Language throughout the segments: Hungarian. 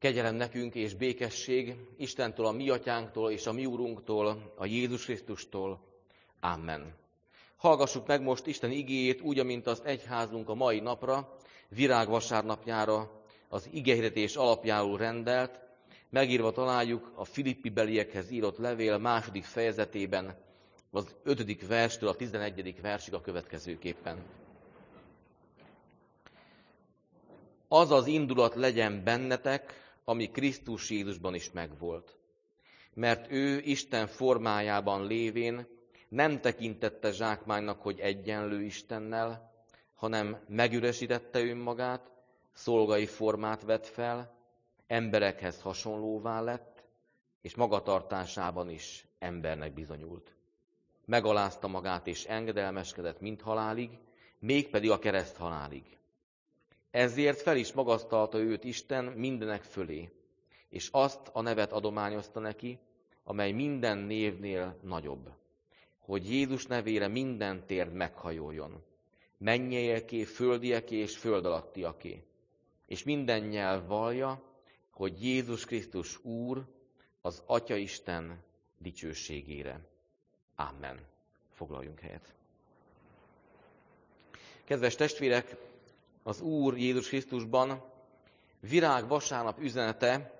Kegyelem nekünk és békesség Istentől, a mi atyánktól és a mi úrunktól, a Jézus Krisztustól. Amen. Hallgassuk meg most Isten igéjét úgy, amint azt egyházunk a mai napra, virágvasárnapjára az igehirdetés alapjául rendelt. Megírva találjuk a Filippi-beliekhez írott levél 2. fejezetében, az 5. verstől a 11. versig a következőképpen. Az az indulat legyen bennetek, ami Krisztus Jézusban is megvolt. Mert ő Isten formájában lévén nem tekintette zsákmánynak, hogy egyenlő Istennel, hanem megüresítette önmagát, szolgai formát vett fel, emberekhez hasonlóvá lett, és magatartásában is embernek bizonyult. Megalázta magát és engedelmeskedett mindhalálig, mégpedig a kereszthalálig. Ezért fel is magasztalta őt Isten mindenek fölé, és azt a nevet adományozta neki, amely minden névnél nagyobb, hogy Jézus nevére minden térd meghajoljon, mennyieké, földieké és föld alattiaké, és minden nyelv vallja, hogy Jézus Krisztus Úr az Atya Isten dicsőségére. Amen. Foglaljunk helyet. Kedves testvérek, az Úr Jézus Krisztusban virágvasárnap üzenete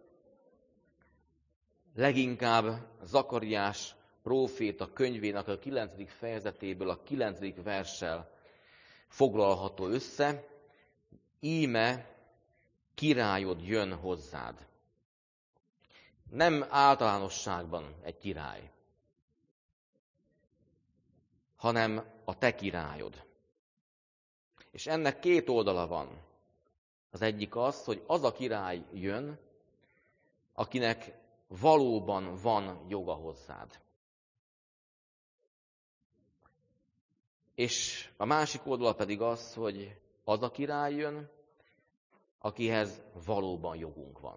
leginkább Zakariás próféta könyvének a 9. fejezetéből a 9. verssel foglalható össze. Íme királyod jön hozzád. Nem általánosságban egy király, hanem a te királyod. És ennek két oldala van. Az egyik az, hogy az a király jön, akinek valóban van joga hozzád. És a másik oldala pedig az, hogy az a király jön, akihez valóban jogunk van.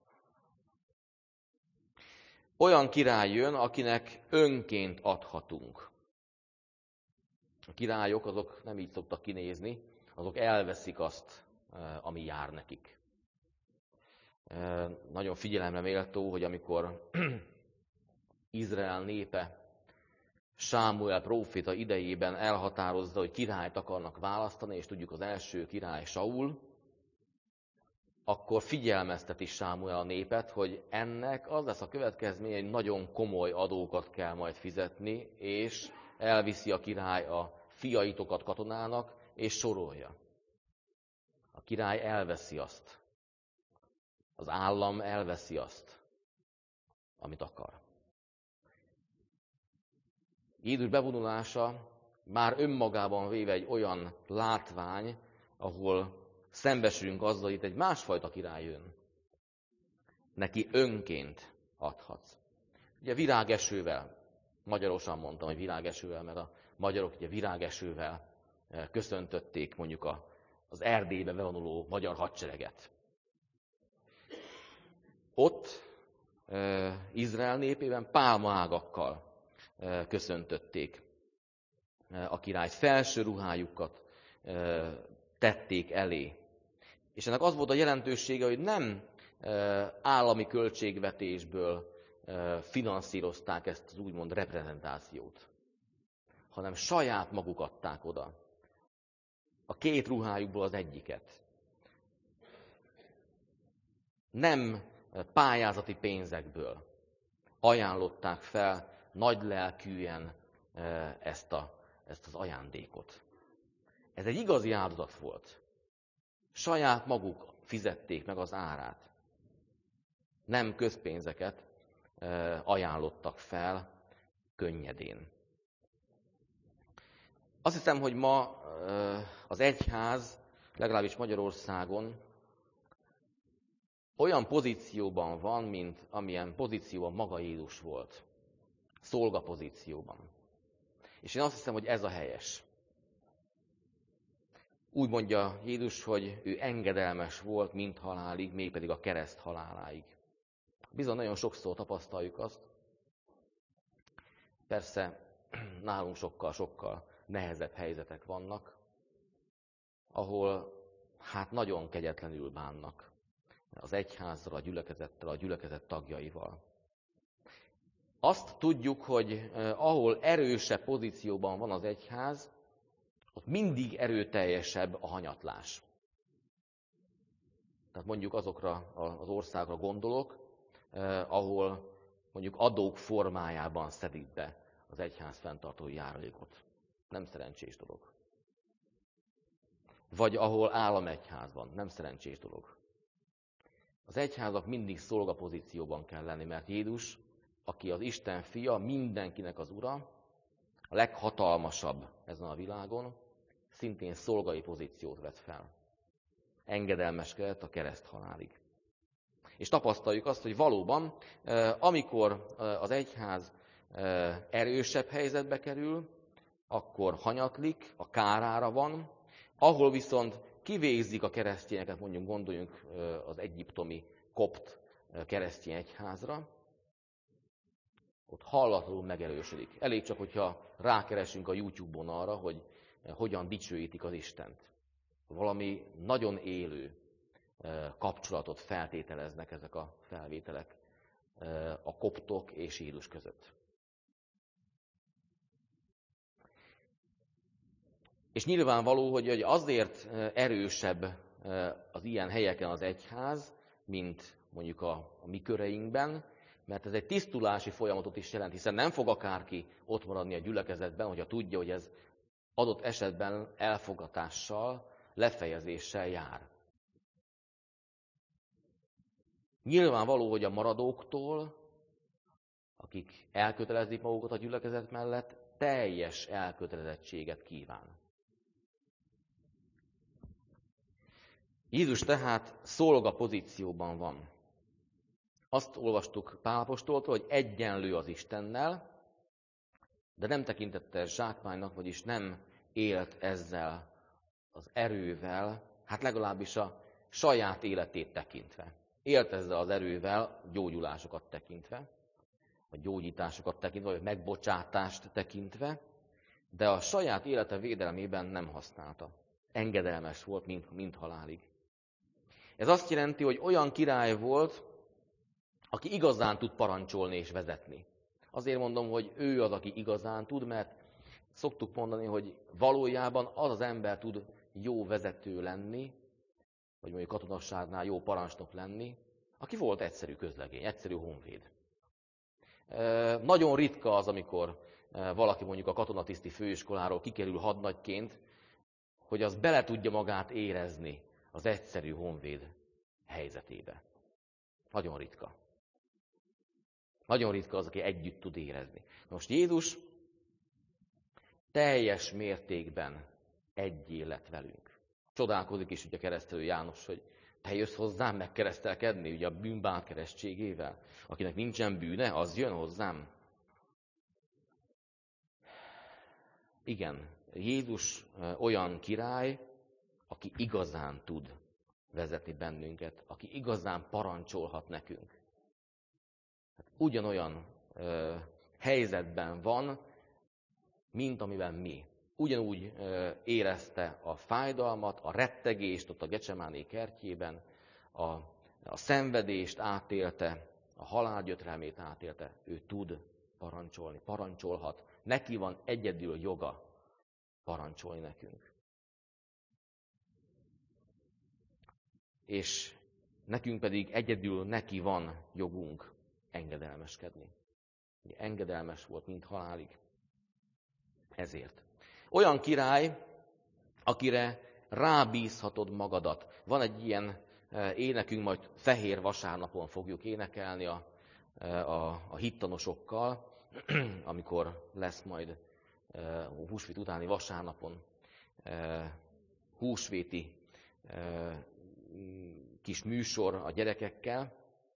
Olyan király jön, akinek önként adhatunk. A királyok azok nem így szoktak kinézni, azok elveszik azt, ami jár nekik. Nagyon figyelemre méltó, hogy amikor Izrael népe Sámuel próféta idejében elhatározza, hogy királyt akarnak választani, és tudjuk az első király Saul, akkor figyelmezteti Sámuel a népet, hogy ennek az lesz a következménye, hogy nagyon komoly adókat kell majd fizetni, és elviszi a király a fiaitokat katonának, és sorolja. A király elveszi azt. Az állam elveszi azt, amit akar. Jézus bevonulása már önmagában véve egy olyan látvány, ahol szembesülünk azzal, hogy itt egy másfajta király jön. Neki önként adhatsz. Ugye virágesővel, magyarosan mondtam, hogy virágesővel, mert a magyarok ugye virágesővel köszöntötték mondjuk az Erdélybe bevonuló magyar hadsereget. Ott Izrael népében pálmaágakkal köszöntötték a királyt, felső ruhájukat tették elé. És ennek az volt a jelentősége, hogy nem állami költségvetésből finanszírozták ezt az úgymond reprezentációt, hanem saját maguk adták oda. A két ruhájukból az egyiket. Nem pályázati pénzekből ajánlották fel nagy lelkűen ezt az ajándékot. Ez egy igazi áldozat volt. Saját maguk fizették meg az árát. Nem közpénzeket ajánlottak fel könnyedén. Azt hiszem, hogy ma az egyház, legalábbis Magyarországon, olyan pozícióban van, mint amilyen pozícióban maga Jézus volt. Szolga pozícióban. És én azt hiszem, hogy ez a helyes. Úgy mondja Jézus, hogy ő engedelmes volt mindhalálig, mégpedig a kereszt haláláig. Bizony nagyon sokszor tapasztaljuk azt. Persze nálunk sokkal nehezebb helyzetek vannak, ahol hát nagyon kegyetlenül bánnak az egyházzal, a gyülekezettel, a gyülekezet tagjaival. Azt tudjuk, hogy ahol erősebb pozícióban van az egyház, ott mindig erőteljesebb a hanyatlás. Tehát mondjuk azokra az országokra gondolok, ahol mondjuk adók formájában szedik be az egyház fenntartói járulékot. Nem szerencsés dolog. Vagy ahol államegyház van. Nem szerencsés dolog. Az egyházak mindig szolgapozícióban kell lenni, mert Jézus, aki az Isten fia, mindenkinek az ura, a leghatalmasabb ezen a világon, szintén szolgai pozíciót vett fel. Engedelmeskedett a kereszthalálig. És tapasztaljuk azt, hogy valóban, amikor az egyház erősebb helyzetbe kerül, akkor hanyatlik, a kárára van, ahol viszont kivégzik a keresztényeket, mondjuk gondoljunk az egyiptomi kopt keresztény egyházra, ott hallatlanul megerősödik. Elég csak, hogyha rákeresünk a YouTube-on arra, hogy hogyan dicsőítik az Istent. Valami nagyon élő kapcsolatot feltételeznek ezek a felvételek a koptok és Jézus között. És nyilvánvaló, hogy azért erősebb az ilyen helyeken az egyház, mint mondjuk a mi köreinkben, mert ez egy tisztulási folyamatot is jelent, hiszen nem fog akárki ott maradni a gyülekezetben, hogyha tudja, hogy ez adott esetben elfogatással, lefejezéssel jár. Nyilvánvaló, hogy a maradóktól, akik elkötelezik magukat a gyülekezet mellett, teljes elkötelezettséget kíván. Jézus tehát szolga pozícióban van. Azt olvastuk Pál apostoltól, hogy egyenlő az Istennel, de nem tekintette zsákmánynak, vagyis nem élt ezzel az erővel, hát legalábbis a saját életét tekintve. Élt ezzel az erővel gyógyulásokat tekintve, vagy gyógyításokat tekintve, vagy megbocsátást tekintve, de a saját élete védelmében nem használta. Engedelmes volt, mint halálig. Ez azt jelenti, hogy olyan király volt, aki igazán tud parancsolni és vezetni. Azért mondom, hogy ő az, aki igazán tud, mert szoktuk mondani, hogy valójában az az ember tud jó vezető lenni, vagy mondjuk katonasságnál jó parancsnok lenni, aki volt egyszerű közlegény, egyszerű honvéd. Nagyon ritka az, amikor valaki mondjuk a katonatiszti főiskoláról kikerül hadnagyként, hogy az bele tudja magát érezni az egyszerű honvéd helyzetébe. Nagyon ritka. Nagyon ritka az, aki együtt tud érezni. Most Jézus teljes mértékben egyé lett velünk. Csodálkozik is ugye a keresztelő János, hogy te jössz hozzám megkeresztelkedni, ugye a bűnbánt keresztségével. Akinek nincsen bűne, az jön hozzám. Igen, Jézus olyan király, aki igazán tud vezetni bennünket, aki igazán parancsolhat nekünk. Ugyanolyan helyzetben van, mint amiben mi. Ugyanúgy érezte a fájdalmat, a rettegést ott a Gecsemáné kertjében, a szenvedést átélte, a halál gyötrelmét átélte. Ő tud parancsolni, parancsolhat. Neki van egyedül joga parancsolni nekünk. És nekünk pedig egyedül neki van jogunk engedelmeskedni. Engedelmes volt, mint halálig. Ezért. Olyan király, akire rábízhatod magadat. Van egy ilyen énekünk, majd Fehér Vasárnapon fogjuk énekelni a hittanosokkal, amikor lesz majd húsvét utáni vasárnapon húsvéti kis műsor a gyerekekkel.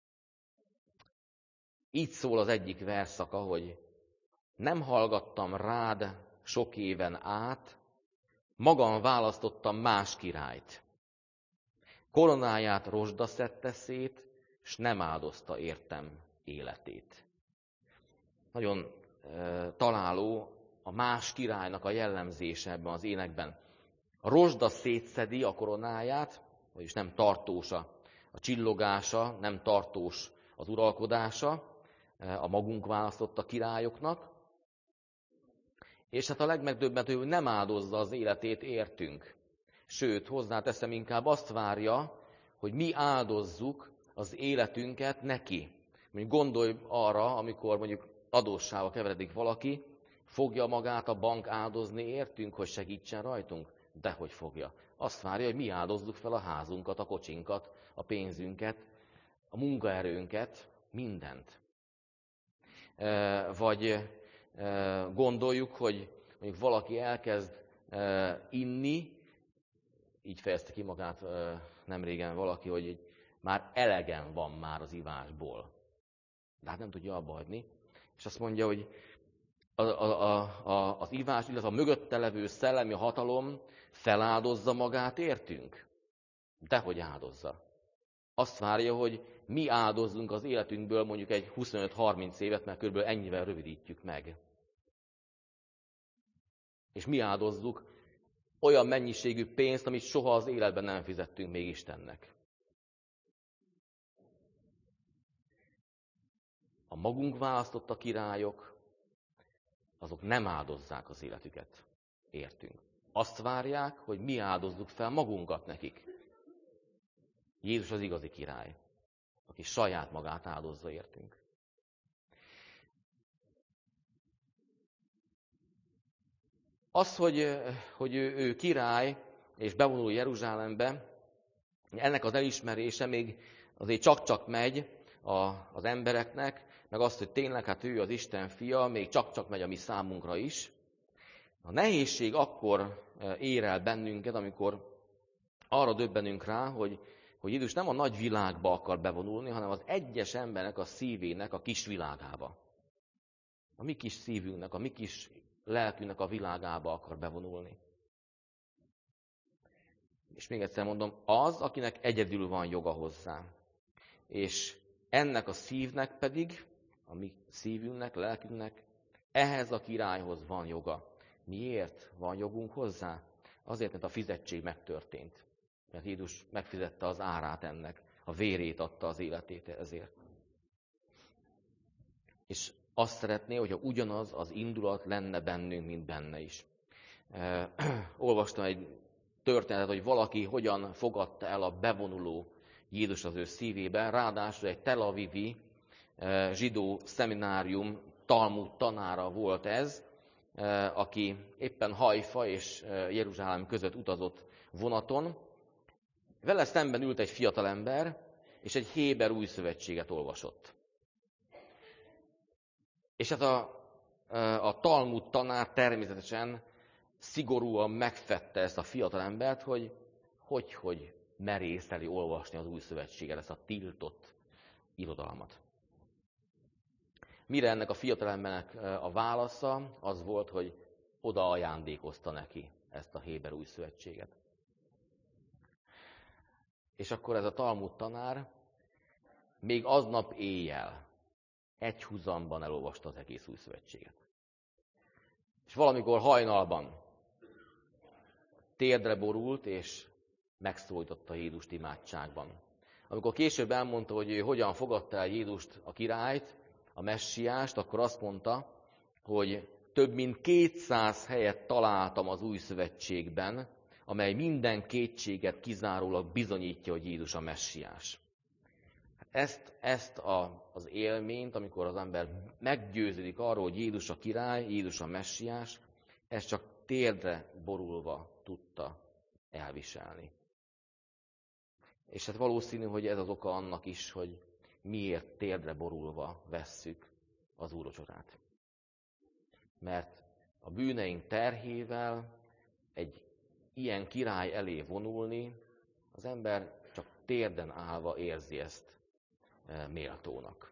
Így szól az egyik versszaka, hogy nem hallgattam rád sok éven át, magam választottam más királyt. Koronáját rozsda szedte szét, s nem áldozta értem életét. Nagyon találó a más királynak a jellemzése ebben az énekben. A rozsda szétszedi a koronáját, vagyis nem tartós a csillogása, nem tartós az uralkodása, a magunk választotta királyoknak. És hát a legmegdöbbentőbb, hogy nem áldozza az életét értünk. Sőt, hozzáteszem, inkább azt várja, hogy mi áldozzuk az életünket neki. Mondjuk gondolj arra, amikor mondjuk adósságba keveredik valaki, fogja magát a bank áldozni értünk, hogy segítsen rajtunk? Dehogy fogja. Azt várja, hogy mi áldozzuk fel a házunkat, a kocsinkat, a pénzünket, a munkaerőnket, mindent. Vagy gondoljuk, hogy mondjuk valaki elkezd inni, így fejezte ki magát nemrégen valaki, hogy már elegen van már az ivásból. De hát nem tudja abba hagyni. És azt mondja, hogy az ivás, illetve a mögötte levő szellemi hatalom feláldozza magát értünk. Dehogy áldozza. Azt várja, hogy mi áldozzunk az életünkből mondjuk egy 25-30 évet, mert kb. Ennyivel rövidítjük meg. És mi áldozzuk olyan mennyiségű pénzt, amit soha az életben nem fizettünk még Istennek. A magunk választotta királyok, azok nem áldozzák az életüket, értünk. Azt várják, hogy mi áldozzuk fel magunkat nekik. Jézus az igazi király, aki saját magát áldozza értünk. Az, hogy ő király és bevonul Jeruzsálembe, ennek az elismerése még azért csak-csak megy az embereknek, meg azt, hogy tényleg hát ő az Isten fia, még csak-csak megy a mi számunkra is. A nehézség akkor ér el bennünket, amikor arra döbbenünk rá, hogy Jézus nem a nagy világba akar bevonulni, hanem az egyes embernek a szívének a kis világába. A mi kis szívünknek, a mi kis lelkünknek a világába akar bevonulni. És még egyszer mondom, az, akinek egyedül van joga hozzá. És ennek a szívnek pedig, a mi szívünknek, lelkünknek, ehhez a királyhoz van joga. Miért van jogunk hozzá? Azért, mert a fizetség megtörtént. Mert Jézus megfizette az árát ennek, a vérét adta az életét ezért. És azt szeretné, hogyha ugyanaz az indulat lenne bennünk, mint benne is. Olvastam egy történetet, hogy valaki hogyan fogadta el a bevonuló Jézus az ő szívében, ráadásul egy Tel Avivi zsidó szeminárium Talmud tanára volt ez, aki éppen Haifa és Jeruzsálem között utazott vonaton. Vele szemben ült egy fiatalember, és egy héber új szövetséget olvasott. És hát a Talmud tanár természetesen szigorúan megfedte ezt a fiatalembert, hogy merészeli olvasni az új szövetséget, ezt a tiltott irodalmat. Mire ennek a fiatalembernek a válasza az volt, hogy oda ajándékozta neki ezt a héber új szövetséget. És akkor ez a Talmud tanár még aznap éjjel egy huzamban elolvasta az egész új szövetséget. És valamikor hajnalban térdre borult, és megszólította Jézust imádságban. Amikor később elmondta, hogy ő hogyan fogadta el Jézust, a királyt, a messiást, akkor azt mondta, hogy több mint 200 helyet találtam az új szövetségben, amely minden kétséget kizárólag bizonyítja, hogy Jézus a messiás. Ezt az élményt, amikor az ember meggyőződik arról, hogy Jézus a király, Jézus a messiás, ezt csak térdre borulva tudta elviselni. És hát valószínű, hogy ez az oka annak is, hogy miért térdre borulva vesszük az úrvacsorát. Mert a bűneink terhével egy ilyen király elé vonulni, az ember csak térden állva érzi ezt méltónak.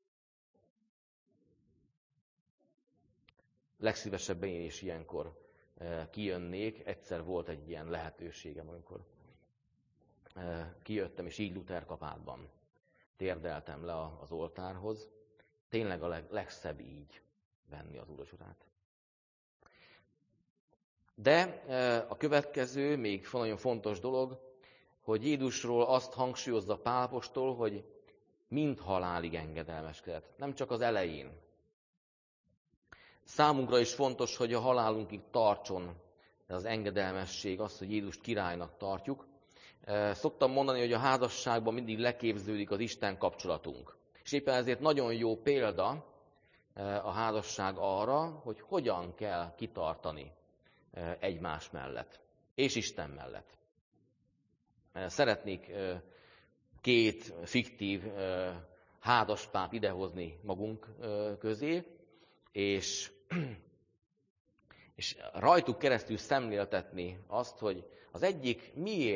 Legszívesebben én is ilyenkor kijönnék. Egyszer volt egy ilyen lehetőségem, amikor kijöttem, és így Luther kabátban térdeltem le az oltárhoz. Tényleg a legszebb így venni az úrvacsorát. De a következő, még nagyon fontos dolog, hogy Jézusról azt hangsúlyozza Pál apostol, hogy mind halálig engedelmeskedett, nem csak az elején. Számunkra is fontos, hogy a halálunkig tartson az engedelmesség, az, hogy Jézust királynak tartjuk. Szoktam mondani, hogy a házasságban mindig leképződik az Isten kapcsolatunk. És éppen ezért nagyon jó példa a házasság arra, hogy hogyan kell kitartani egymás mellett, és Isten mellett. Szeretnék két fiktív házaspárt idehozni magunk közé, és rajtuk keresztül szemléltetni azt, hogy az egyik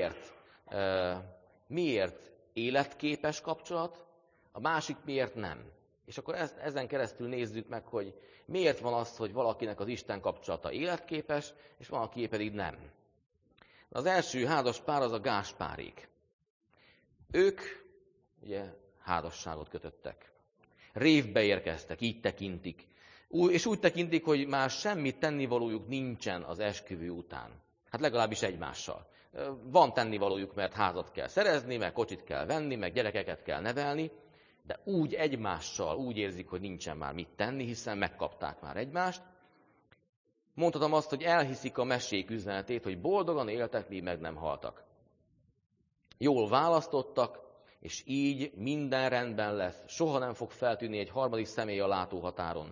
miért életképes kapcsolat, a másik miért nem. És akkor ezen keresztül nézzük meg, hogy miért van az, hogy valakinek az Isten kapcsolata életképes, és valaki pedig nem. Az első házaspár az a Gáspárék. Ők ugye házasságot kötöttek. Révbe érkeztek, így tekintik. És úgy tekintik, hogy már semmi tennivalójuk nincsen az esküvő után. Hát legalábbis egymással. Van tennivalójuk, mert házat kell szerezni, meg kocsit kell venni, meg gyerekeket kell nevelni, de úgy egymással úgy érzik, hogy nincsen már mit tenni, hiszen megkapták már egymást. Mondhatom azt, hogy elhiszik a mesék üzenetét, hogy boldogan éltek, míg meg nem haltak. Jól választottak, és így minden rendben lesz. Soha nem fog feltűnni egy harmadik személy a látóhatáron.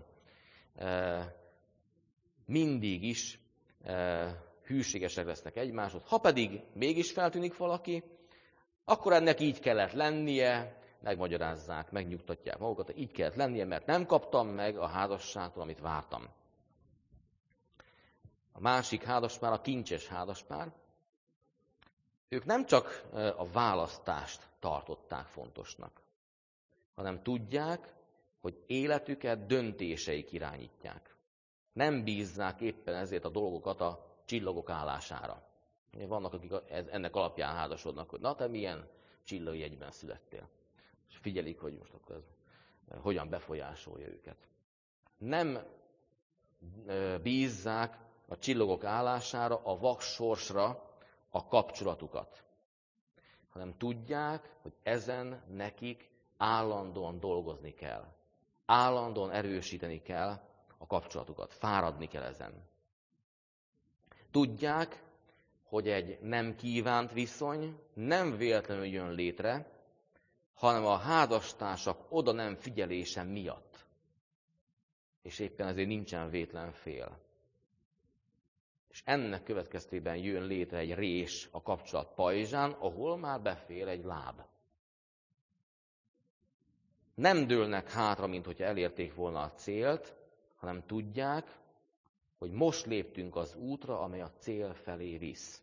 Mindig is hűségesek lesznek egymáshoz. Ha pedig mégis feltűnik valaki, akkor ennek így kellett lennie, megmagyarázzák, megnyugtatják magukat, hogy így kellett lennie, mert nem kaptam meg a házasságtól, amit vártam. A másik házaspár, a kincses házaspár. Ők nem csak a választást tartották fontosnak, hanem tudják, hogy életüket döntéseik irányítják. Nem bízzák éppen ezért a dolgokat a csillagok állására. Vannak, akik ennek alapján házasodnak, hogy na te milyen csillagi jegyben születtél. És figyelik, hogy most akkor ez hogyan befolyásolja őket. Nem bízzák a csillagok állására, a vaks sorsra a kapcsolatukat, hanem tudják, hogy ezen nekik állandóan dolgozni kell. Állandóan erősíteni kell a kapcsolatukat, fáradni kell ezen. Tudják, hogy egy nem kívánt viszony nem véletlenül jön létre, hanem a házastársak oda nem figyelése miatt. És éppen ezért nincsen vétlen fél. És ennek következtében jön létre egy rés a kapcsolat pajzsán, ahol már befér egy láb. Nem dőlnek hátra, mint hogyha elérték volna a célt, hanem tudják, hogy most léptünk az útra, amely a cél felé visz.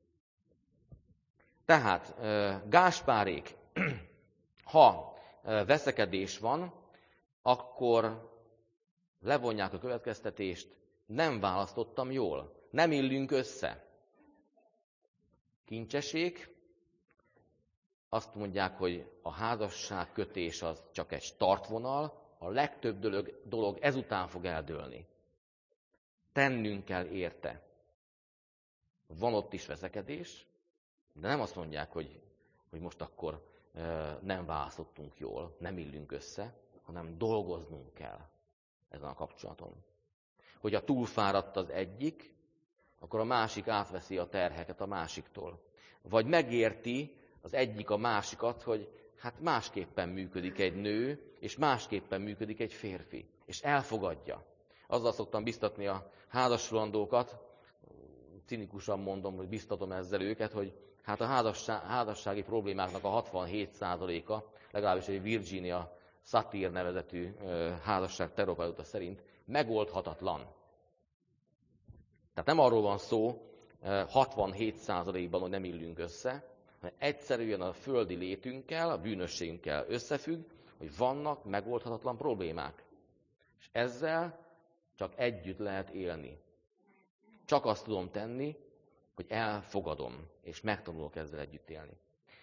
Tehát Gáspárék, ha veszekedés van, akkor levonják a következtetést, nem választottam jól, nem illünk össze. Kincsesék, azt mondják, hogy a házasság kötés az csak egy startvonal, a legtöbb dolog ezután fog eldőlni. Tennünk kell érte. Van ott is veszekedés, de nem azt mondják, hogy most akkor nem választottunk jól, nem illünk össze, hanem dolgoznunk kell ezen a kapcsolaton. Hogyha túlfáradt az egyik, akkor a másik átveszi a terheket a másiktól. Vagy megérti az egyik a másikat, hogy hát másképpen működik egy nő, és másképpen működik egy férfi. És elfogadja. Azzal szoktam biztatni a házassulandókat, cinikusan mondom, hogy biztatom ezzel őket, hogy hát a házassági problémáknak a 67%-a, legalábbis egy Virginia Satir nevezetű házasságterapeuta szerint megoldhatatlan. Tehát nem arról van szó 67%-ban, hogy nem illünk össze, hanem egyszerűen a földi létünkkel, a bűnösségünkkel összefügg, hogy vannak megoldhatatlan problémák. És ezzel csak együtt lehet élni. Csak azt tudom tenni, hogy elfogadom, és megtanulok ezzel együtt élni.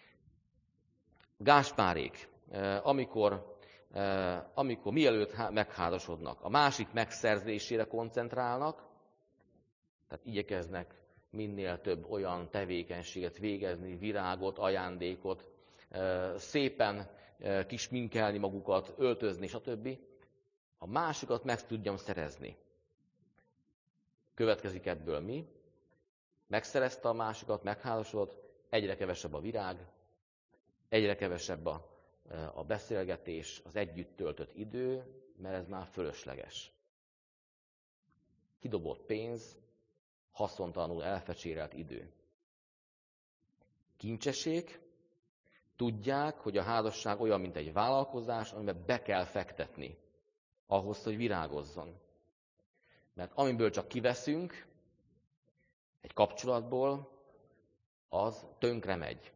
Gáspárék, amikor mielőtt megházasodnak, a másik megszerzésére koncentrálnak, tehát igyekeznek minél több olyan tevékenységet végezni, virágot, ajándékot, szépen kisminkelni magukat, öltözni, stb. A másikat meg tudjam szerezni. Következik ebből mi? Megszerezte a másikat, megházasodott, egyre kevesebb a virág, egyre kevesebb a beszélgetés, az együtt töltött idő, mert ez már fölösleges. Kidobott pénz, haszontalanul elfecsérelt idő. Kincseség, tudják, hogy a házasság olyan, mint egy vállalkozás, amiben be kell fektetni, ahhoz, hogy virágozzon. Mert amiből csak kiveszünk egy kapcsolatból, az tönkre megy.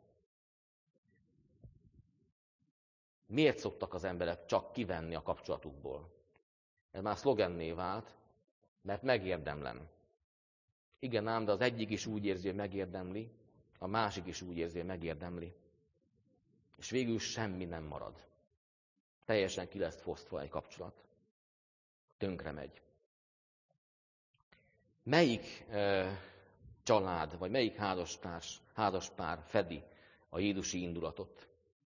Miért szoktak az emberek csak kivenni a kapcsolatukból? Ez már szlogenné vált, mert megérdemlem. Igen ám, de az egyik is úgy érzi, hogy megérdemli, a másik is úgy érzi, hogy megérdemli. És végül semmi nem marad. Teljesen ki lesz fosztva egy kapcsolat. Tönkre megy. Melyik család, vagy melyik házaspár fedi a jézusi indulatot?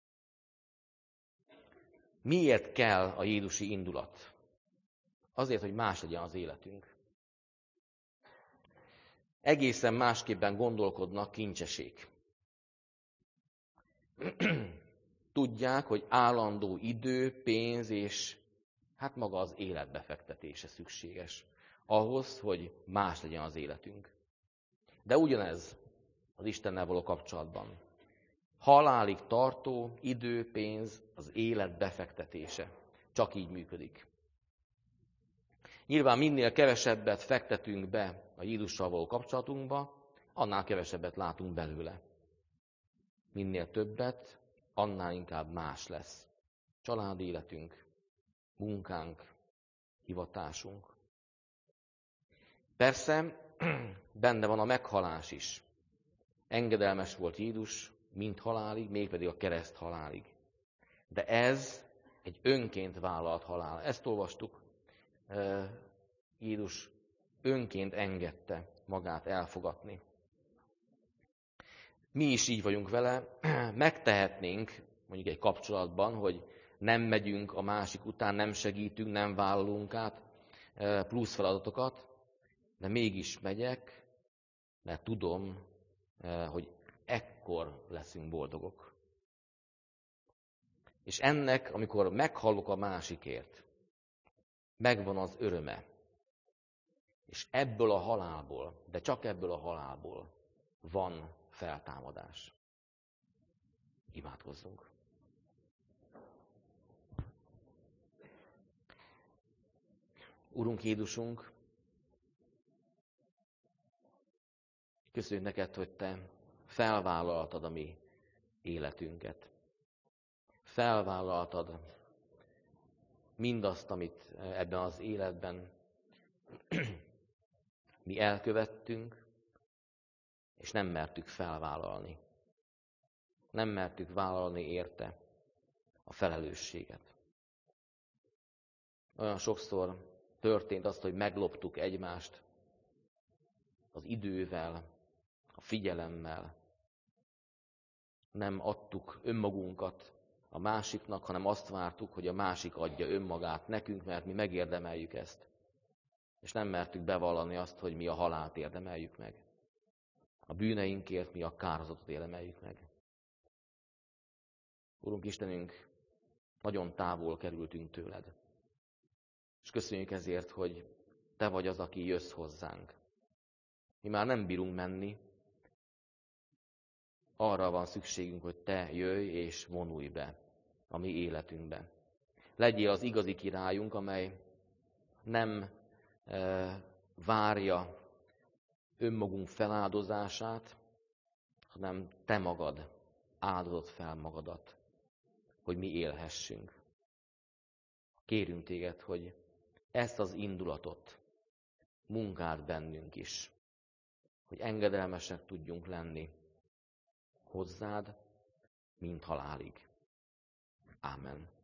Miért kell a jézusi indulat? Azért, hogy más legyen az életünk. Egészen másképpen gondolkodnak kincsesék. Tudják, hogy állandó idő, pénz és hát maga az életbefektetése szükséges ahhoz, hogy más legyen az életünk. De ugyanez az Istennel való kapcsolatban. Halálig tartó idő, pénz, az élet befektetése. Csak így működik. Nyilván minél kevesebbet fektetünk be a Jézussal való kapcsolatunkba, annál kevesebbet látunk belőle. Minél többet, annál inkább más lesz. Családi életünk, munkánk, hivatásunk. Persze, benne van a meghalás is. Engedelmes volt Jézus, mint halálig, mégpedig a kereszt halálig. De ez egy önként vállalt halál. Ezt olvastuk. Jézus önként engedte magát elfogadni. Mi is így vagyunk vele, megtehetnénk mondjuk egy kapcsolatban, hogy nem megyünk a másik után, nem segítünk, nem vállalunk át plusz feladatokat, de mégis megyek, mert tudom, hogy ekkor leszünk boldogok. És ennek, amikor meghallok a másikért, megvan az öröme. És ebből a halálból, de csak ebből a halálból van feltámadás. Imádkozzunk. Urunk Jézusunk, köszönjük neked, hogy te felvállaltad a mi életünket. Felvállaltad mindazt, amit ebben az életben mi elkövettünk, és nem mertük felvállalni. Nem mertük vállalni érte a felelősséget. Olyan sokszor történt az, hogy megloptuk egymást az idővel, a figyelemmel. Nem adtuk önmagunkat a másiknak, hanem azt vártuk, hogy a másik adja önmagát nekünk, mert mi megérdemeljük ezt. És nem mertük bevallani azt, hogy mi a halált érdemeljük meg. A bűneinkért mi a kárhozatot érdemeljük meg. Urunk Istenünk, nagyon távol kerültünk tőled. És köszönjük ezért, hogy te vagy az, aki jössz hozzánk. Mi már nem bírunk menni, arra van szükségünk, hogy te jöjj és vonulj be a mi életünkbe. Legyél az igazi királyunk, amely nem várja önmagunk feláldozását, hanem te magad áldozod fel magadat, hogy mi élhessünk. Kérünk téged, hogy ezt az indulatot munkáld bennünk is, hogy engedelmesek tudjunk lenni hozzád, mint halálig. Ámen.